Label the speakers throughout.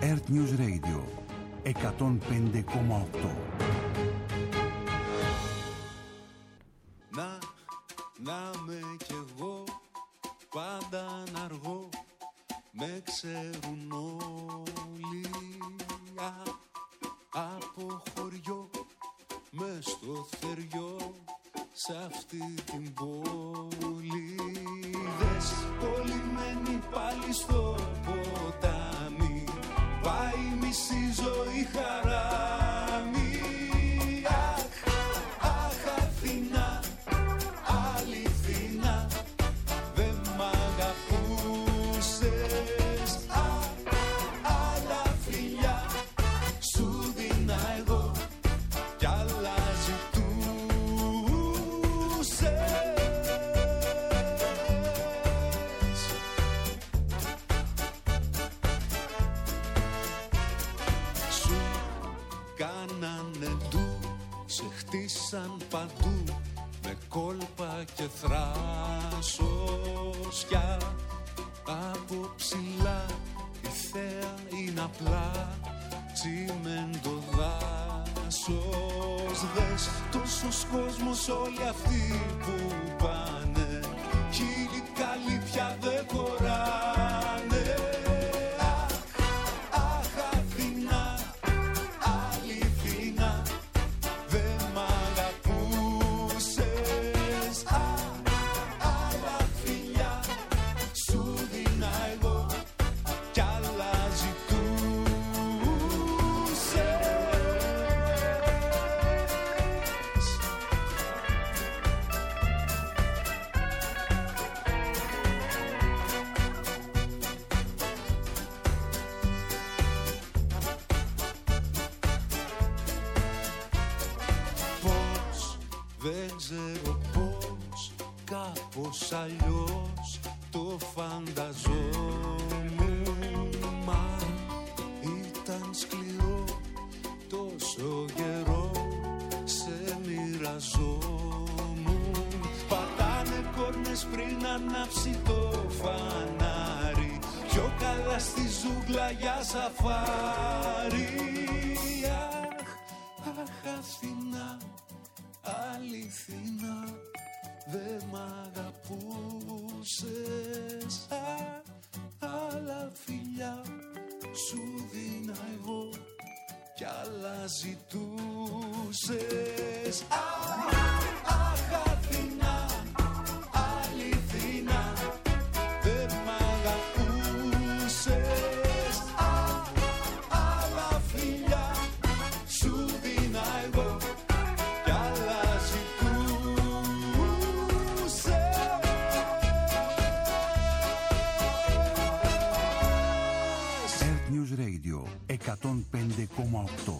Speaker 1: Earth News Radio 105,8.
Speaker 2: Να με κι εγώ πάντα να αργώ, με ξέρουν όλοι. Από χωριό μες στο θεριό, σ' αυτή την πόλη. Δες το λιμένι πάλι στο ποτάμι, πάει μισή ζωή χαράμι. Αχ, Αθηνά, αληθινά, δεν μ' αγαπούσες. Άλλα φιλιά σου δίνα εγώ κι άλλα ζητούσες. Σου κάνανε ντου, σε χτίσαν παντού με κόλπα και θράσος. Από ψηλά η θέα είναι απλά τσιμέντο δάσος. Δες τόσος κόσμος, όλοι αυτοί που πάνε, χίλιοι καλοί πια δεν χωράνε. Αχ, Αθηνά, αληθινά, δεν μ' αγαπούσες. Άλλα φιλιά σου δίνα εγώ κι άλλα ζητούσες. Πώς, δεν ξέρω πώς, κάπως αλλιώς το φανταζόμουν. Μα ήταν σκληρό τόσο καιρό, σε μοιραζόμουν. Πατάνε κόρνες πριν ανάψει το φανάρι, πιο καλά στη ζούγκλα για σαφάρι. Αχ, Αθηνά, αληθινά, δεν μ' αγαπούσες. Άλλα φιλιά σου δίνα εγώ κι άλλα ζητούσες. Αχ, Αθηνά, αληθινά, δεν μ' αγαπούσες. Άλλα φιλιά σου δίνα εγώ κι άλλα ζητούσες.
Speaker 1: Earth News Radio 105,8.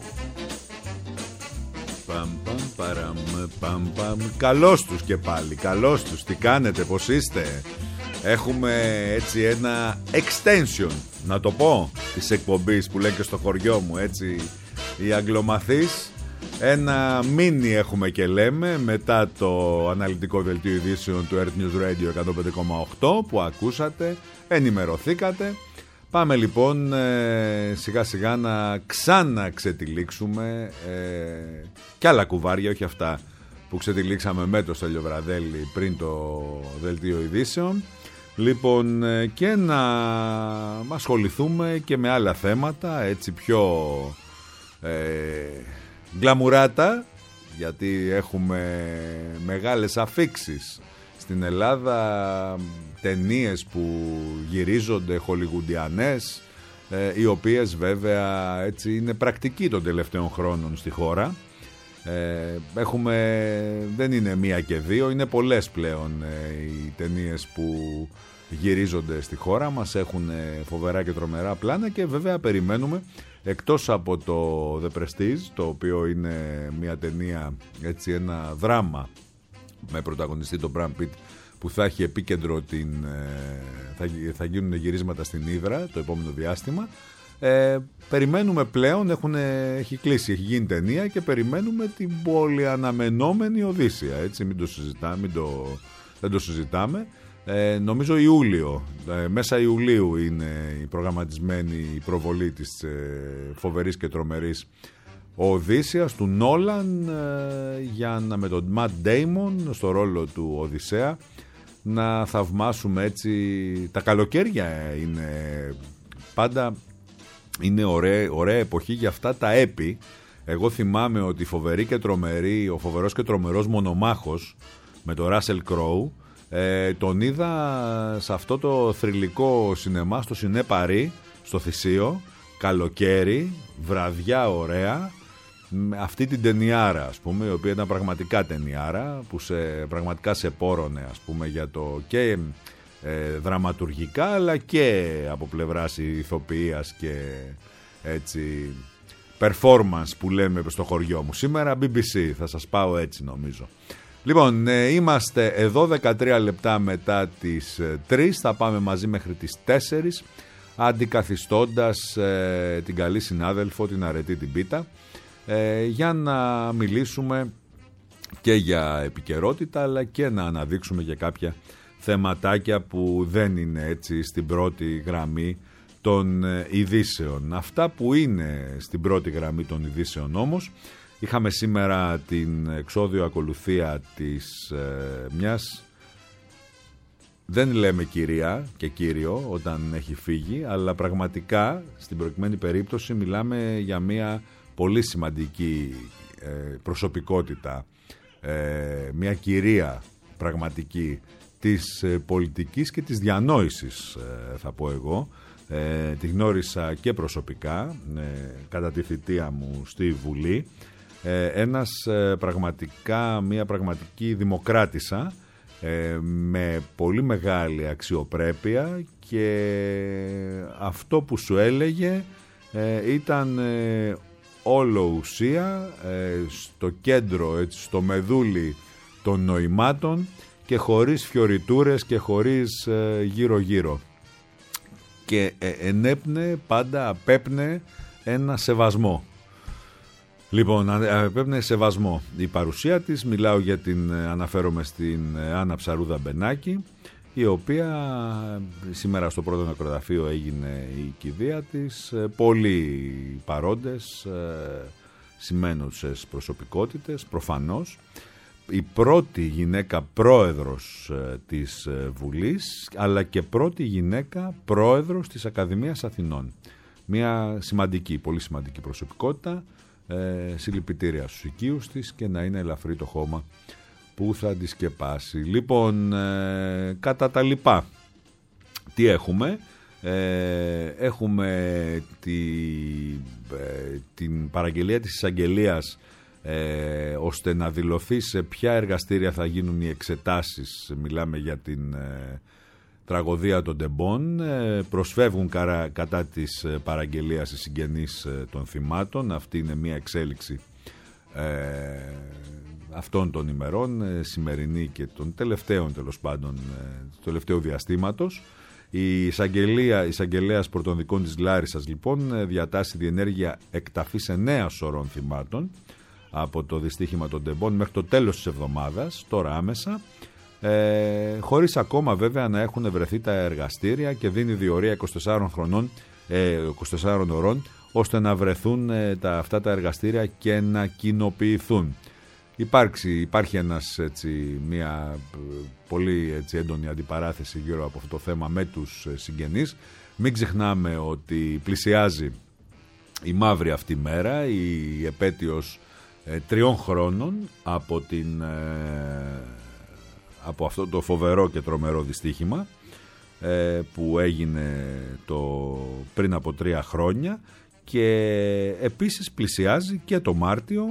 Speaker 3: Καλώς τους και πάλι, καλώς τους. Τι κάνετε, πως είστε? Έχουμε έτσι ένα extension, να το πω, της εκπομπής που λένε και στο χωριό μου, έτσι, οι αγγλομαθείς. Ένα μίνι έχουμε και λέμε μετά το αναλυτικό δελτίο ειδήσεων του Earth News Radio 105,8 που ακούσατε, ενημερωθήκατε. Πάμε λοιπόν σιγά σιγά να ξαναξετυλίξουμε κι άλλα κουβάρια, όχι αυτά που ξετυλίξαμε με το Στέλιο Βραδέλη πριν το δελτίο ειδήσεων. Λοιπόν, και να ασχοληθούμε και με άλλα θέματα, έτσι πιο γκλαμουράτα, γιατί έχουμε μεγάλες αφίξεις στην Ελλάδα, ταινίες που γυρίζονται χολιγουντιανές, οι οποίες βέβαια έτσι είναι πρακτική των τελευταίων χρόνων στη χώρα. Δεν είναι μία και δύο, είναι πολλές πλέον οι ταινίες που γυρίζονται στη χώρα μας, έχουν φοβερά και τρομερά πλάνα και βέβαια περιμένουμε, εκτός από το The Prestige, το οποίο είναι μια ταινία, έτσι, ένα δράμα με πρωταγωνιστή τον Brad Pitt, που θα έχει επίκεντρο θα γίνουν γυρίσματα στην Ύδρα το επόμενο διάστημα. Περιμένουμε πλέον, έχει κλείσει, έχει γίνει ταινία και περιμένουμε την πολυαναμενόμενη Οδύσσεια, έτσι, δεν το συζητάμε. νομίζω Ιούλιο, μέσα Ιουλίου είναι η προγραμματισμένη η προβολή της φοβερής και τρομερής Οδύσσειας του Νόλαν, για να με τον Ματ Ντέιμον στο ρόλο του Οδυσσέα να θαυμάσουμε έτσι. Τα καλοκαίρια είναι πάντα, είναι ωραία εποχή για αυτά τα έπι. Εγώ θυμάμαι ότι φοβερή και τρομερή, ο φοβερός και τρομερός Μονομάχος με τον Ράσελ Κρόου, τον είδα σε αυτό το θρυλικό σινεμά στο Σινέ Παρί, στο Θησίο, καλοκαίρι, βραδιά ωραία, αυτή την ταινιάρα, ας πούμε, η οποία ήταν πραγματικά ταινιάρα, που πραγματικά σε πόρωνε, ας πούμε, για το και δραματουργικά, αλλά και από πλευράς ηθοποιίας και έτσι performance που λέμε στο χωριό μου. Σήμερα BBC, θα σας πάω έτσι νομίζω. Λοιπόν, είμαστε εδώ 13 λεπτά μετά τις 3, θα πάμε μαζί μέχρι τις 4, αντικαθιστώντας την καλή συνάδελφο, την Αρετή την Πίτα, για να μιλήσουμε και για επικαιρότητα, αλλά και να αναδείξουμε για κάποια θεματάκια που δεν είναι έτσι στην πρώτη γραμμή των ειδήσεων. Αυτά που είναι στην πρώτη γραμμή των ειδήσεων όμως, είχαμε σήμερα την εξώδιο ακολουθία της μιας, δεν λέμε κυρία και κύριο όταν έχει φύγει, αλλά πραγματικά στην προκειμένη περίπτωση μιλάμε για μια πολύ σημαντική προσωπικότητα, μια κυρία πραγματική της πολιτικής και της διανόησης, θα πω εγώ. Τη γνώρισα και προσωπικά κατά τη θητεία μου στη Βουλή. Μια πραγματική δημοκράτισσα, με πολύ μεγάλη αξιοπρέπεια, και αυτό που σου έλεγε ήταν όλο ουσία, στο κέντρο, έτσι, στο μεδούλι των νοημάτων, και χωρίς φιωριτούρες και χωρίς γύρω-γύρω. Και ενέπνε πάντα, απέπνε ένα σεβασμό. Λοιπόν, απέπνε σεβασμό η παρουσία της. Μιλάω για αναφέρομαι στην Άννα Ψαρούδα Μπενάκη, η οποία σήμερα στο πρώτο νεκροταφείο έγινε η κηδεία της. Πολλοί παρόντες, σημαίνουσες προσωπικότητες, προφανώς. Η πρώτη γυναίκα πρόεδρος της Βουλής, αλλά και πρώτη γυναίκα πρόεδρος της Ακαδημίας Αθηνών. Μια σημαντική, πολύ σημαντική προσωπικότητα. Συλληπιτήρια στους οικείους της, και να είναι ελαφρύ το χώμα που θα τη σκεπάσει. Λοιπόν, κατά τα λοιπά, τι έχουμε? Έχουμε την παραγγελία της εισαγγελίας, ώστε να δηλωθεί σε ποια εργαστήρια θα γίνουν οι εξετάσεις. Μιλάμε για την τραγωδία των Ντεμπών. Προσφεύγουν κατά της παραγγελίας οι συγγενείς των θυμάτων. Αυτή είναι μια εξέλιξη αυτών των ημερών, σημερινή και των τελευταίων, τέλος πάντων, του τελευταίου διαστήματος. Η εισαγγελέας πρωτοδικών της Λάρισσας, λοιπόν, διατάσσει διενέργεια εκταφής 9 σωρών θυμάτων από το δυστύχημα των Ντεμπών μέχρι το τέλος της εβδομάδας, τώρα άμεσα, χωρίς ακόμα βέβαια να έχουν βρεθεί τα εργαστήρια, και δίνει διορία 24 ωρών ώστε να βρεθούν αυτά τα εργαστήρια και να κοινοποιηθούν. Υπάρχει μια πολύ έντονη αντιπαράθεση γύρω από αυτό το θέμα με τους συγγενείς. Μην ξεχνάμε ότι πλησιάζει η μαύρη αυτή μέρα, η επέτειος 3 χρόνων από αυτό το φοβερό και τρομερό δυστύχημα που έγινε πριν από 3 χρόνια, και επίσης πλησιάζει και το Μάρτιο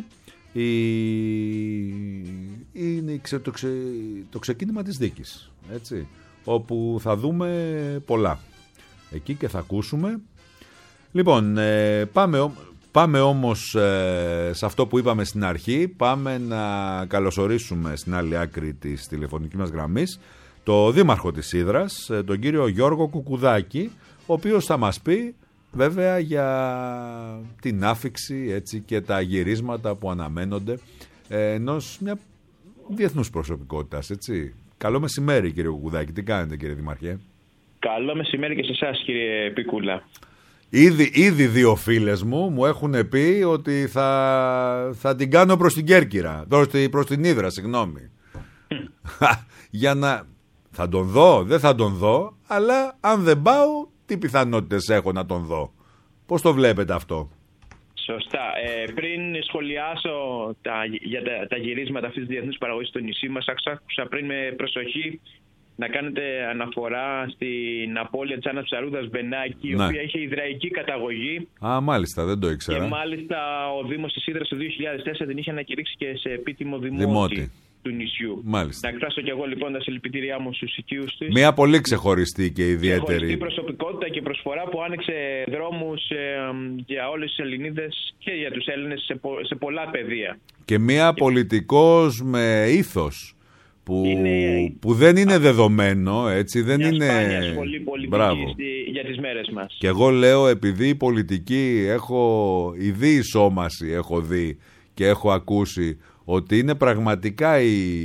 Speaker 3: το ξεκίνημα της δίκης, έτσι, όπου θα δούμε πολλά εκεί και θα ακούσουμε. Λοιπόν, πάμε όμως σε αυτό που είπαμε στην αρχή. Πάμε να καλωσορίσουμε στην άλλη άκρη της τηλεφωνικής μας γραμμής το δήμαρχο της Ύδρας, τον κύριο Γιώργο Κουκουδάκη, ο οποίος θα μας πει βέβαια για την άφιξη, έτσι, και τα γυρίσματα που αναμένονται ενός μια διεθνούς προσωπικότητας, έτσι, Καλό μεσημέρι, κύριε Κουκουδάκη. Τι κάνετε, κύριε Δημαρχέ?
Speaker 4: Καλό μεσημέρι και σε εσάς, κύριε Πίκουλα.
Speaker 3: Ήδη δύο φίλες μου έχουν πει ότι θα την κάνω προς την Κέρκυρα. Προς την Ύδρα, συγγνώμη. Για να... Θα τον δω, δεν θα τον δω, αλλά αν δεν πάω, τι πιθανότητες έχω να τον δω? Πώς το βλέπετε αυτό?
Speaker 4: Σωστά. Πριν σχολιάσω για τα γυρίσματα αυτής της διεθνούς παραγωγής στο νησί μας, άκουσα πριν με προσοχή να κάνετε αναφορά στην απώλεια της Άννας Ψαρούδας Μπενάκη, η οποία είχε ιδραϊκή καταγωγή.
Speaker 3: Α, μάλιστα, δεν το ήξερα.
Speaker 4: Και μάλιστα ο Δήμος της Ύδρας το 2004 την είχε ανακηρύξει και σε επίτιμο δημότη του νησιού.
Speaker 3: Μάλιστα.
Speaker 4: Να εκφράσω και εγώ λοιπόν τα συλληπιτήριά μου στους οικείους της.
Speaker 3: Μια πολύ ξεχωριστή και ιδιαίτερη.
Speaker 4: Ξεχωριστή προσωπικότητα και προσφορά που άνοιξε δρόμους για όλες τις Ελληνίδες και για τους Έλληνες σε πολλά πεδία.
Speaker 3: Και μια πολιτικός με ήθος. Που δεν είναι δεδομένο, έτσι, δεν
Speaker 4: μια
Speaker 3: είναι...
Speaker 4: σπάνια σχολή πολιτικής για τις μέρες μας.
Speaker 3: Και εγώ λέω, επειδή η πολιτική η διεισόμαση έχω δει και έχω ακούσει ότι είναι πραγματικά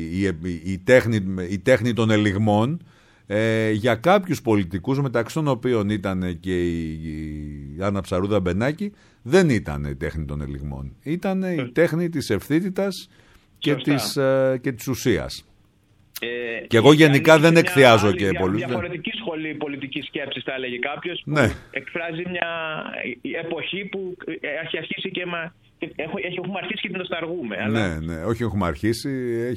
Speaker 3: η τέχνη των ελιγμών, για κάποιους πολιτικούς, μεταξύ των οποίων ήταν και η Άννα Ψαρούδα Μπενάκη, δεν ήταν η τέχνη των ελιγμών. Ήταν η τέχνη της ευθύτητας και της ουσίας. Και εγώ γενικά δεν εκθιάζω και πολλούς.
Speaker 4: Διαφορετική σχολή πολιτικής σκέψης, θα έλεγε κάποιος, που εκφράζει μια εποχή που έχει αρχίσει και έχουμε αρχίσει και την νοσταλγούμε.
Speaker 3: Ναι, όχι έχουμε αρχίσει,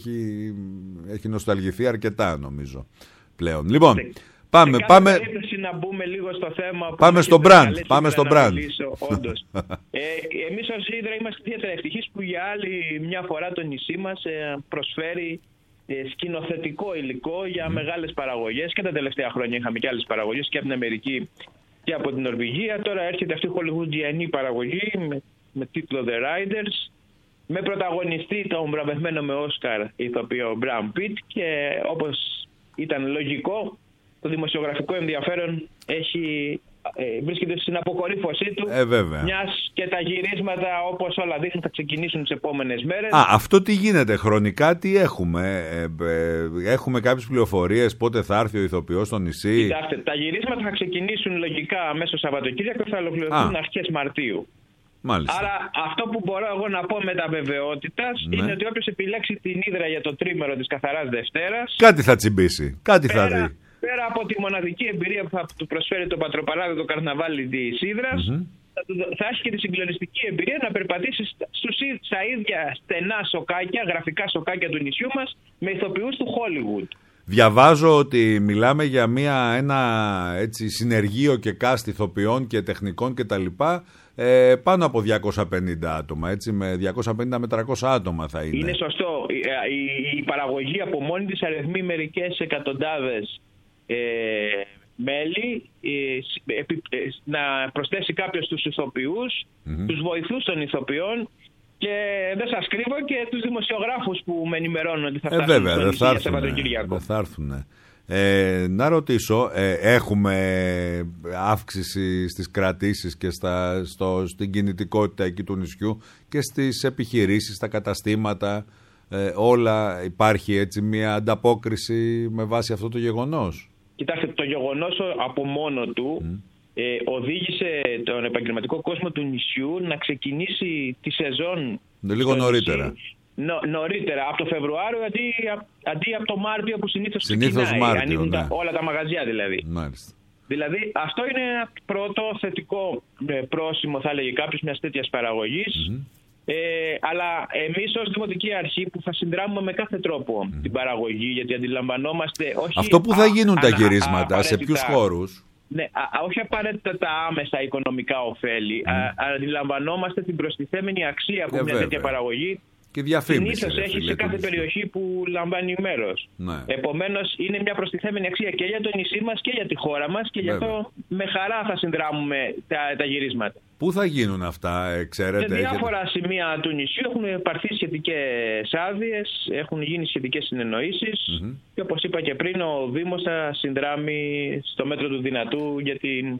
Speaker 3: έχει νοσταλγηθεί αρκετά νομίζω πλέον. Λοιπόν, πάμε.
Speaker 4: Να μπούμε λίγο στο θέμα.
Speaker 3: Πάμε στο brand.
Speaker 4: Όντως. Εμείς ως Ύδρα είμαστε ιδιαίτερα ευτυχείς που για άλλη μια φορά το νησί μας προσφέρει σκηνοθετικό υλικό για μεγάλες παραγωγές. Και τα τελευταία χρόνια είχαμε και άλλες παραγωγές και από την Αμερική και από την Νορβηγία. Τώρα έρχεται αυτή η χολιγουντιανή παραγωγή με τίτλο The Riders, με πρωταγωνιστή τον βραβευμένο με Όσκαρ ηθοποιό Brad Pitt, και όπως ήταν λογικό, το δημοσιογραφικό ενδιαφέρον βρίσκεται στην αποκορύφωσή του, μιας και τα γυρίσματα, όπως όλα δείχνουν, θα ξεκινήσουν τις επόμενες μέρες.
Speaker 3: Αυτό τι γίνεται χρονικά, τι έχουμε? Έχουμε κάποιες πληροφορίες πότε θα έρθει ο ηθοποιός στο νησί?
Speaker 4: Κοιτάξτε, τα γυρίσματα θα ξεκινήσουν λογικά μέσω Σαββατοκύριακο και θα ολοκληρωθούν αρχές Μαρτίου.
Speaker 3: Μάλιστα.
Speaker 4: Άρα αυτό που μπορώ εγώ να πω με τα βεβαιότητας είναι ότι όποιος επιλέξει την Ύδρα για το τρίμερο της Καθαράς Δευτέρας,
Speaker 3: κάτι θα τσιμπήσει, κάτι θα δει.
Speaker 4: Πέρα από τη μοναδική εμπειρία που θα του προσφέρει το πατροπαράδοτο το καρναβάλι της Ύδρας, θα έχει και τη συγκλονιστική εμπειρία να περπατήσει στα ίδια στενά σοκάκια, γραφικά σοκάκια του νησιού μας, με ηθοποιούς του Hollywood.
Speaker 3: Διαβάζω ότι μιλάμε για ένα έτσι, συνεργείο και cast ηθοποιών και τεχνικών κτλ. Πάνω από 250 άτομα, έτσι, με 250 με 300 άτομα θα είναι.
Speaker 4: Είναι σωστό. Η παραγωγή από μόνη της αριθμεί μερικές εκατοντάδες μέλη, να προσθέσει κάποιος τους ηθοποιούς, τους βοηθούς των ηθοποιών, και δεν σας κρύβω και τους δημοσιογράφους που με ενημερώνουν ότι θα φτάσουν στο νησί για Σαββατοκύριακο.
Speaker 3: Θα έρθουν. Να ρωτήσω, έχουμε αύξηση στις κρατήσεις και στην κινητικότητα εκεί του νησιού και στις επιχειρήσεις, στα καταστήματα, όλα, υπάρχει έτσι μια ανταπόκριση με βάση αυτό το γεγονός?
Speaker 4: Κοιτάξτε, το γεγονός από μόνο του οδήγησε τον επαγγελματικό κόσμο του νησιού να ξεκινήσει τη σεζόν
Speaker 3: λίγο νωρίτερα.
Speaker 4: Νωρίτερα, από το Φεβρουάριο αντί από το Μάρτιο που συνήθως ξεκινάει. Ανοίγουν όλα τα μαγαζιά δηλαδή.
Speaker 3: Μάλιστα.
Speaker 4: Δηλαδή αυτό είναι ένα πρώτο θετικό πρόσημο, θα έλεγε κάποιος, μιας τέτοιας παραγωγής. Αλλά εμείς ως Δημοτική Αρχή που θα συνδράμουμε με κάθε τρόπο την παραγωγή, γιατί αντιλαμβανόμαστε όχι
Speaker 3: αυτό που θα γίνουν τα γυρίσματα, σε ποιους χώρους?
Speaker 4: Ναι, όχι απαραίτητα τα άμεσα οικονομικά ωφέλη, αντιλαμβανόμαστε την προστιθέμενη αξία που μια τέτοια παραγωγή συνήθως έχει σε κάθε περιοχή που λαμβάνει μέρος. Επομένως είναι μια προστιθέμενη αξία και για το νησί μας και για τη χώρα μας, και γι' αυτό με χαρά θα συνδράμουμε τα γυρίσματα.
Speaker 3: Πού θα γίνουν αυτά, ξέρετε?
Speaker 4: Σε διάφορα σημεία του νησιού έχουν πάρθει σχετικές άδειες, έχουν γίνει σχετικές συνεννοήσεις, και όπως είπα και πριν, ο Δήμος θα συνδράμει στο μέτρο του δυνατού για την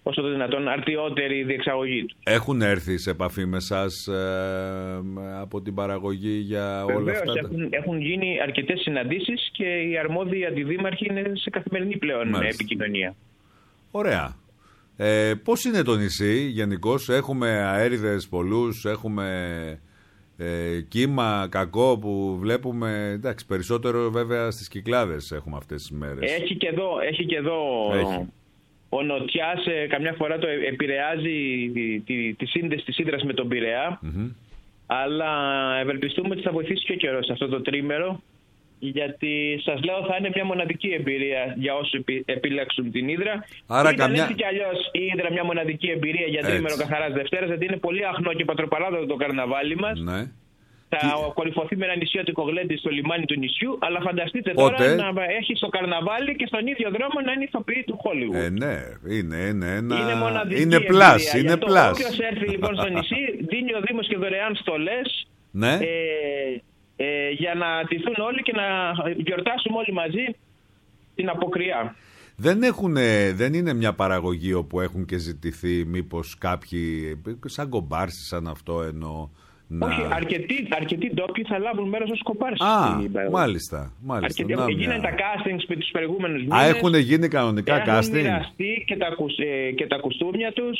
Speaker 4: όσο το δυνατόν αρτιότερη διεξαγωγή του.
Speaker 3: Έχουν έρθει σε επαφή με εσάς από την παραγωγή για όλα
Speaker 4: Βεβαίως,
Speaker 3: αυτά?
Speaker 4: έχουν γίνει αρκετές συναντήσεις και οι αρμόδιοι αντιδήμαρχοι είναι σε καθημερινή πλέον επικοινωνία.
Speaker 3: Ωραία. Πώς είναι το νησί γενικώς? Έχουμε αέριδες πολλούς, έχουμε κύμα κακό που βλέπουμε? Εντάξει, περισσότερο βέβαια στις Κυκλάδες έχουμε αυτές τις μέρες.
Speaker 4: Έχει και εδώ ο Νοτιάς καμιά φορά το επηρεάζει τη σύνδεση της Ύδρας με τον Πειραιά, αλλά ευελπιστούμε ότι θα βοηθήσει και ο καιρός αυτό το τρίμερο, γιατί σας λέω θα είναι μια μοναδική εμπειρία για όσους επιλέξουν την Ύδρα.
Speaker 3: Άρα
Speaker 4: Ήταν έτσι κι αλλιώς η Ύδρα μια μοναδική εμπειρία για τρίμερο καθαράς Δευτέρας, γιατί είναι πολύ αχνό και πατροπαράδοτο το καρναβάλι μας.
Speaker 3: Ναι.
Speaker 4: Θα κορυφωθεί με ένα νησιώτικο γλέντι στο λιμάνι του νησιού, αλλά φανταστείτε τώρα να έχει στο καρναβάλι και στον ίδιο δρόμο να είναι ηθοποιοί του Hollywood.
Speaker 3: Ναι, είναι
Speaker 4: μοναδική
Speaker 3: είναι πλάς, είναι πλάς.
Speaker 4: Όποιος έρθει λοιπόν στο νησί, δίνει ο Δήμος και δωρεάν στολές,
Speaker 3: ναι.
Speaker 4: Για να τηθούν όλοι και να γιορτάσουμε όλοι μαζί την αποκριά.
Speaker 3: Δεν είναι μια παραγωγή όπου έχουν και ζητηθεί μήπως κάποιοι, σαν κομπάρσι, σαν αυτό εννοώ?
Speaker 4: Όχι, αρκετοί ντόπιοι θα λάβουν μέρος ως κομπάρσι.
Speaker 3: Μάλιστα.
Speaker 4: Γίνανε τα castings με τους προηγούμενους μήνες.
Speaker 3: Έχουν γίνει κανονικά casting.
Speaker 4: Έχουν μοιραστεί και τα κουστούμια τους.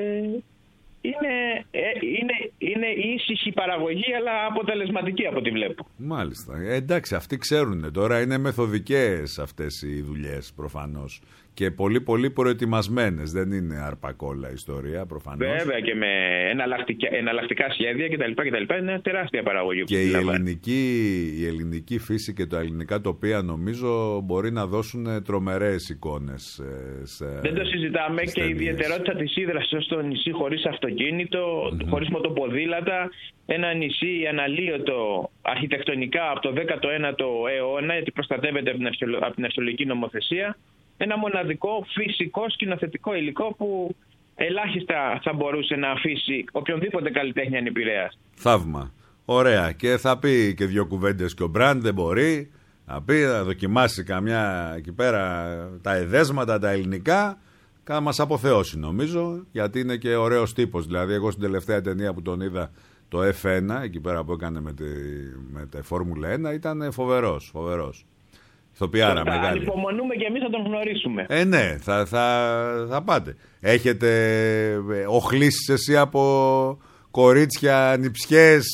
Speaker 4: Είναι ήσυχη παραγωγή, αλλά αποτελεσματική από ό,τι βλέπω.
Speaker 3: Μάλιστα. Εντάξει, αυτοί ξέρουν τώρα. Είναι μεθοδικές αυτές οι δουλειές προφανώς. Και πολύ πολύ προετοιμασμένες. Δεν είναι αρπακόλα ιστορία προφανώς.
Speaker 4: Βέβαια, και με εναλλακτικά σχέδια κτλ. Είναι τεράστια παραγωγή.
Speaker 3: Και η ελληνική φύση και τα ελληνικά τοπία νομίζω μπορεί να δώσουν τρομερές εικόνες.
Speaker 4: Δεν το συζητάμε. Και η ιδιαιτερότητα της Ύδρας στο νησί, χωρίς αυτοκίνητο, χωρίς μοτοποδήλατα. Ένα νησί αναλύωτο αρχιτεκτονικά από το 19ο αιώνα, γιατί προστατεύεται από την αρχαιολογική νομοθεσία. Ένα μοναδικό φυσικό σκηνοθετικό υλικό που ελάχιστα θα μπορούσε να αφήσει οποιονδήποτε καλλιτέχνη ανεπηρέας.
Speaker 3: Θαύμα. Ωραία. Και θα πει και δύο κουβέντες και ο Μπραντ, δεν μπορεί. Θα δοκιμάσει καμιά εκεί πέρα τα εδέσματα, τα ελληνικά. Θα μας αποθεώσει νομίζω, γιατί είναι και ωραίος τύπος. Δηλαδή εγώ στην τελευταία ταινία που τον είδα, το F1, εκεί πέρα που έκανε με τη Φόρμουλα 1, ήταν φοβερός. Ηθοποιάρα μεγάλη.
Speaker 4: Ανυπομονούμε και εμείς να τον γνωρίσουμε.
Speaker 3: Ναι, θα πάτε. Έχετε οχλήσεις εσύ από κορίτσια, νηψιές?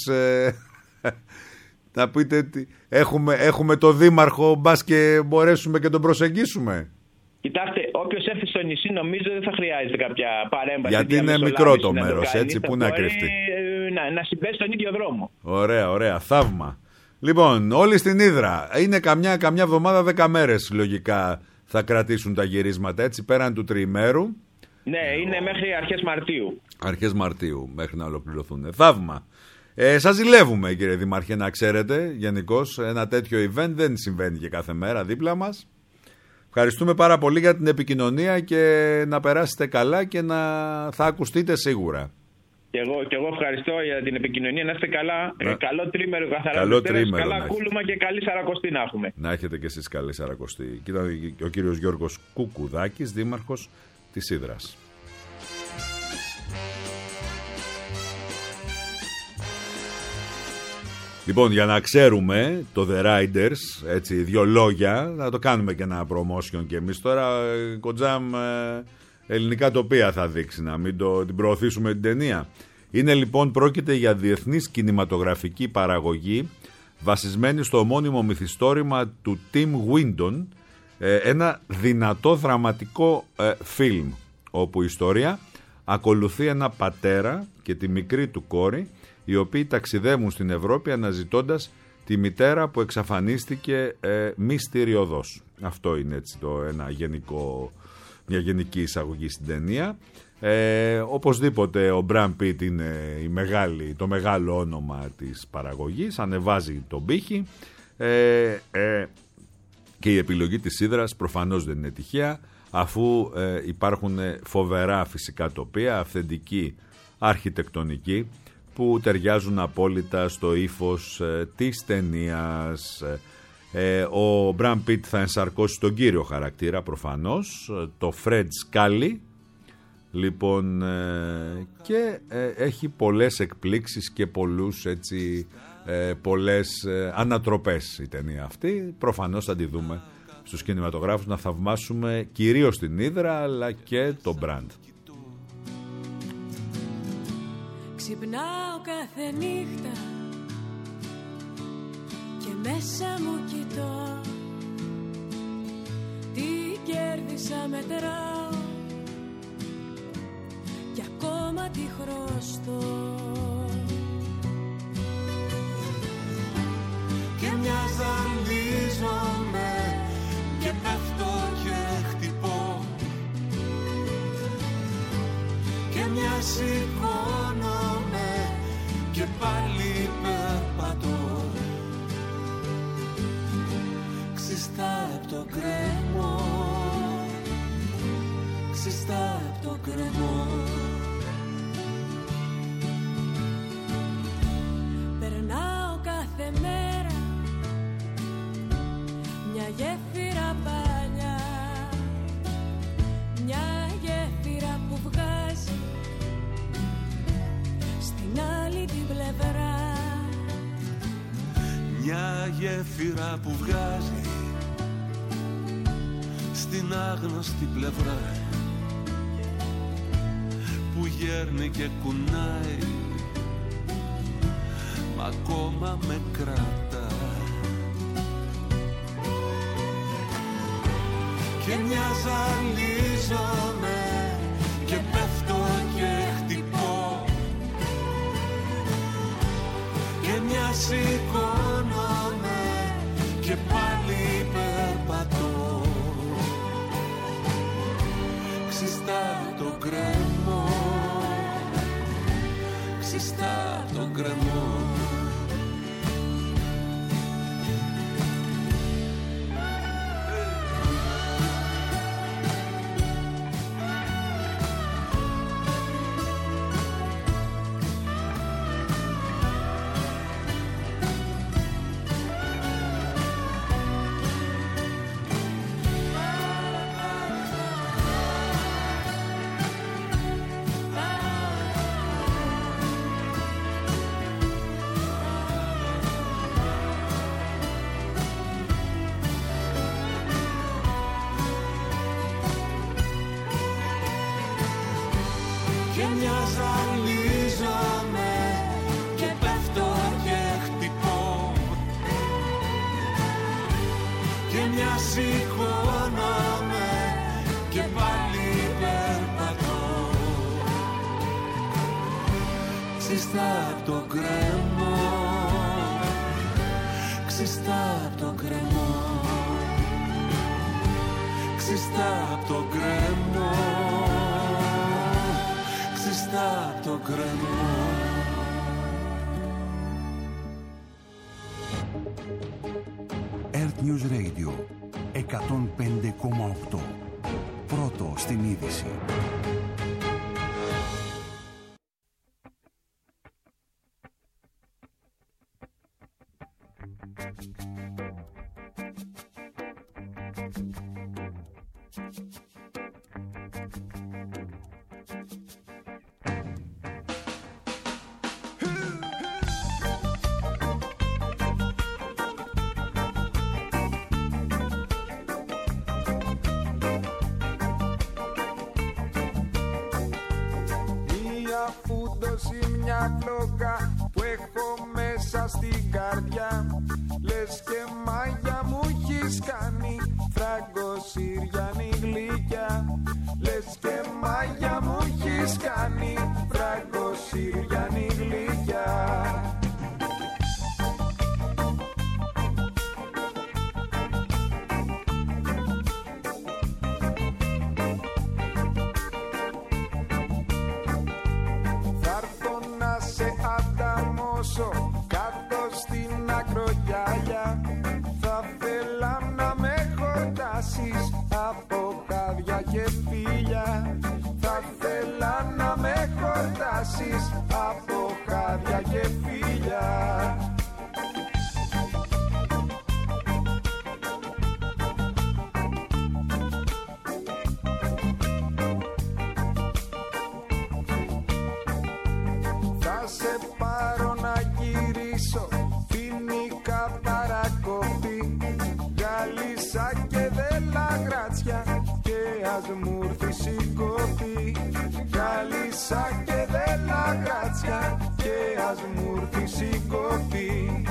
Speaker 3: Να πείτε, έχουμε το δήμαρχο, μπας και μπορέσουμε και τον προσεγγίσουμε.
Speaker 4: Κοιτάξτε, όποιος έρθει στο νησί νομίζω δεν θα χρειάζεται κάποια παρέμβαση.
Speaker 3: Γιατί είναι μικρό το μέρος, έτσι, που να κρυφτεί.
Speaker 4: Να συμπέσει στον ίδιο δρόμο.
Speaker 3: Ωραία, θαύμα. Λοιπόν, όλοι στην Ύδρα. Είναι καμιά εβδομάδα, 10 μέρες λογικά θα κρατήσουν τα γυρίσματα, έτσι, πέραν του τριημέρου.
Speaker 4: Ναι, είναι μέχρι αρχές Μαρτίου.
Speaker 3: Αρχές Μαρτίου, μέχρι να ολοκληρωθούν. Θαύμα. Σας ζηλεύουμε, κύριε Δήμαρχε, να ξέρετε, γενικώς, ένα τέτοιο event δεν συμβαίνει και κάθε μέρα δίπλα μας. Ευχαριστούμε πάρα πολύ για την επικοινωνία και να περάσετε καλά και θα ακουστείτε σίγουρα.
Speaker 4: Και εγώ ευχαριστώ για την επικοινωνία. Να είστε καλά. Καλό τρίμερο, καθαρά. Καλά κούλουμα και καλή Σαρακοστή να έχουμε.
Speaker 3: Να έχετε και εσείς καλή Σαρακοστή. Κοίτα, ο κύριος Γιώργος Κουκουδάκης, δήμαρχος της Ύδρας. Λοιπόν, για να ξέρουμε το The Riders, έτσι, δύο λόγια, να το κάνουμε και ένα promotion και εμείς τώρα. Κοντζάμ ελληνικά τοπία θα δείξει, να μην την προωθήσουμε την ταινία. Είναι λοιπόν, πρόκειται για διεθνής κινηματογραφική παραγωγή βασισμένη στο ομώνυμο μυθιστόρημα του Tim Winton, ένα δυνατό δραματικό φιλμ, όπου η ιστορία ακολουθεί ένα πατέρα και τη μικρή του κόρη, οι οποίοι ταξιδεύουν στην Ευρώπη αναζητώντας τη μητέρα που εξαφανίστηκε μυστηριωδώς. Αυτό είναι έτσι μια γενική εισαγωγή στην ταινία. Οπωσδήποτε ο Μπραντ Πιτ είναι το μεγάλο όνομα της παραγωγής, ανεβάζει τον πύχη, και η επιλογή της Ύδρας προφανώς δεν είναι τυχαία, αφού υπάρχουν φοβερά φυσικά τοπία, αυθεντική αρχιτεκτονική, που ταιριάζουν απόλυτα στο ύφος της ταινίας. Ο Μπραντ Πιτ θα ενσαρκώσει τον κύριο χαρακτήρα προφανώς, το Φρεντ Σκάλι, Λοιπόν, και έχει πολλές εκπλήξεις και πολλούς έτσι, πολλές ανατροπές η ταινία αυτή. Προφανώς θα τη δούμε στους κινηματογράφους, να θαυμάσουμε κυρίως την Ύδρα αλλά και το μπραντ.
Speaker 5: Ξυπνάω κάθε νύχτα και μέσα μου κοιτώ, τι κέρδισα μετράω κι ακόμα τι χρωστώ.
Speaker 2: Και μια ζαλίζομαι και πέφτω και χτυπώ, και μια σηκώνομαι και πάλι περπατώ, ξυστά απ' το κρεμό, ξυστά απ' το κρεμό.
Speaker 5: Περνάω κάθε μέρα μια γέφυρα παλιά, μια γέφυρα που βγάζει στην άλλη την πλευρά.
Speaker 2: Μια γέφυρα που βγάζει στην άγνωστη πλευρά, που γέρνει και κουνάει μα ακόμα με κρατά. Και μια ζαλίζομαι και πέφτω και χτυπώ, και μια σηκώνομαι και πάλι περπατώ, ξυστά το κρεμό, ξυστά το κρεμό. Σηκώνομαι και πάλι περπατώ, ξυστά απ' το κρεμό, ξυστά απ' το κρεμό, ξυστά απ' το κρεμό, ξυστά απ' το κρεμό.
Speaker 1: Earth News Radio 105,8. Πρώτο στην είδηση.
Speaker 6: Μια φλόγα που έχω μέσα στην καρδιά, λες και μάγια μου έχεις κάνει, φραγκοσυριανή γλυκιά. Λες και μάγια μου έχεις κάνει, φραγκοσυριανή γλυκιά. Κάτω στην ακρογιάλια, θα θέλα να με χορτάσεις από χάδια και φίλια. Θα θέλα να με χορτάσεις από χάδια και φίλια. μέσα και δεν λαγάτσια και ας μου έρθει συγκοπή.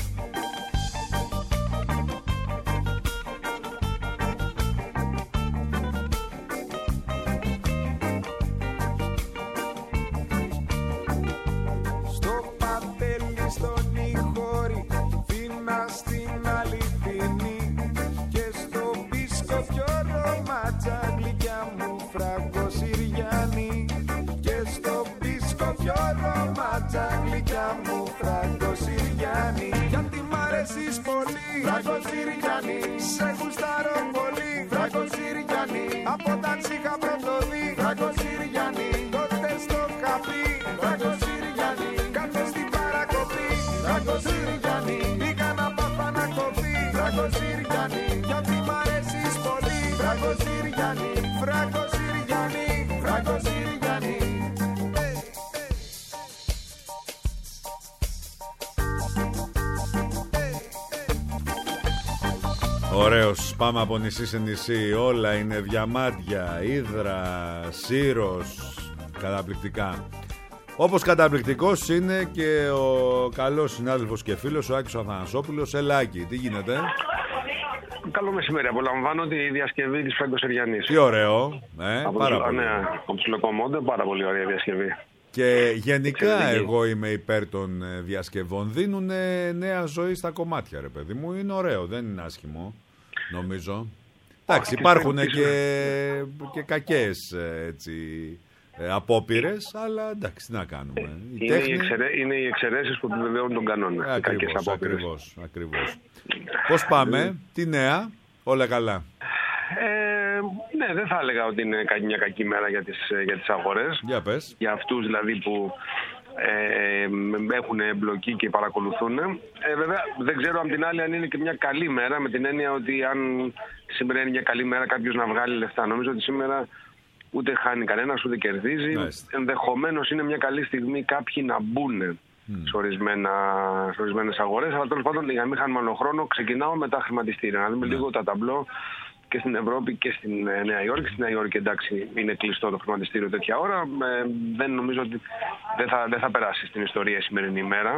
Speaker 6: Στο πατέλι, στον Ιχώρη, Δίνα στην Αληθινή και στο Μπίσκο πιο ρομάτσα γλυκιά μου φραγκοσυριανή και στο Μπίσκο πιο ρομάτσα γλυκιά μου φραγκοσυριανή. Γιατί μ' αρέσεις πολύ φραγκοσυριανή, σε γουστάρω πολύ φραγκοσυριανή. Από όταν σ' είχα πρωτοδεί φραγκοσυριανή, τότε στο καφί φραγκοσυριανή. Κάτω στην παρακοπή φραγκοσυριανή, πήγα να πάθα να κοπεί φραγκοσυριανή. Γιατί μ' αρέσεις πολύ φραγκοσυριανή, φραγκοσυριανή, φραγκοσυριανή.
Speaker 3: Ωραίος, πάμε από νησί σε νησί. Όλα είναι διαμάντια, ύδρα, σύρος. Καταπληκτικά. Όπως καταπληκτικός είναι και ο καλός συνάδελφος και φίλος ο Άκης Αθανασόπουλος. Ελάκη, τι γίνεται?
Speaker 7: Καλό μεσημέρι. Απολαμβάνω τη διασκευή της Φραγκοσυριανής.
Speaker 3: Τι ωραίο, πάρα πολύ.
Speaker 7: Ναι, από τους Λοκομόντε, πάρα πολύ ωραία διασκευή.
Speaker 3: Και γενικά εγώ είμαι υπέρ των διασκευών. Δίνουν νέα ζωή στα κομμάτια, ρε παιδί μου. Είναι ωραίο, δεν είναι άσχημο, νομίζω. Εντάξει, υπάρχουν και κακές απόπειρες, αλλά εντάξει, τι να κάνουμε.
Speaker 7: Είναι οι εξαιρέσεις που επιβεβαιώνουν τον κανόνα.
Speaker 3: Ακριβώς. Πώς πάμε, τι νέα, όλα καλά?
Speaker 7: Ναι, δεν θα έλεγα ότι είναι μια κακή μέρα για τις αγορές.
Speaker 3: Για πες.
Speaker 7: Για αυτούς δηλαδή που έχουν εμπλοκή και παρακολουθούν. Βέβαια δεν ξέρω από την άλλη αν είναι και μια καλή μέρα, με την έννοια ότι αν σήμερα είναι μια καλή μέρα κάποιος να βγάλει λεφτά. Νομίζω ότι σήμερα ούτε χάνει κανένας ούτε κερδίζει. Ενδεχομένως είναι μια καλή στιγμή κάποιοι να μπουν σε ορισμένες αγορές. Αλλά τέλος πάντων, για να μην χάνουμε χρόνο, ξεκινάω με τα χρηματιστήρια. Να δούμε λίγο τα ταμπλό και στην Ευρώπη και στην Νέα Υόρκη. Στη Νέα Υόρκη, εντάξει, είναι κλειστό το χρηματιστήριο τέτοια ώρα. Δεν νομίζω ότι δεν θα περάσει στην ιστορία η σημερινή ημέρα.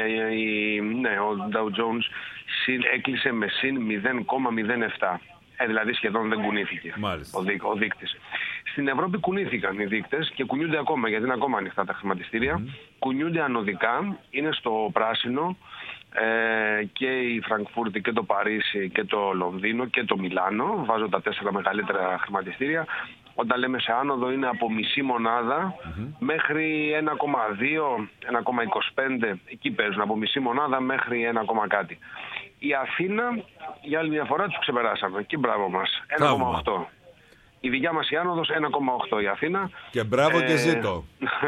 Speaker 7: Ο Dow Jones έκλεισε με συν 0,07. Δηλαδή σχεδόν δεν κουνήθηκε ο δείκτης. Στην Ευρώπη κουνήθηκαν οι δείκτες και κουνιούνται ακόμα, γιατί είναι ακόμα ανοιχτά τα χρηματιστήρια. Κουνιούνται ανωδικά, είναι στο πράσινο και η Φραγκφούρτη και το Παρίσι και το Λονδίνο και το Μιλάνο. Βάζω τα 4 μεγαλύτερα χρηματιστήρια. Όταν λέμε σε άνοδο είναι από μισή μονάδα μέχρι 1,2, 1,25. Εκεί παίζουν από μισή μονάδα μέχρι 1, κάτι. Η Αθήνα για άλλη μια φορά τους ξεπεράσαμε. Και μπράβο μας. 1,8. Η δικιά μας η άνοδος 1,8 η Αθήνα.
Speaker 3: Και μπράβο και ζήτω.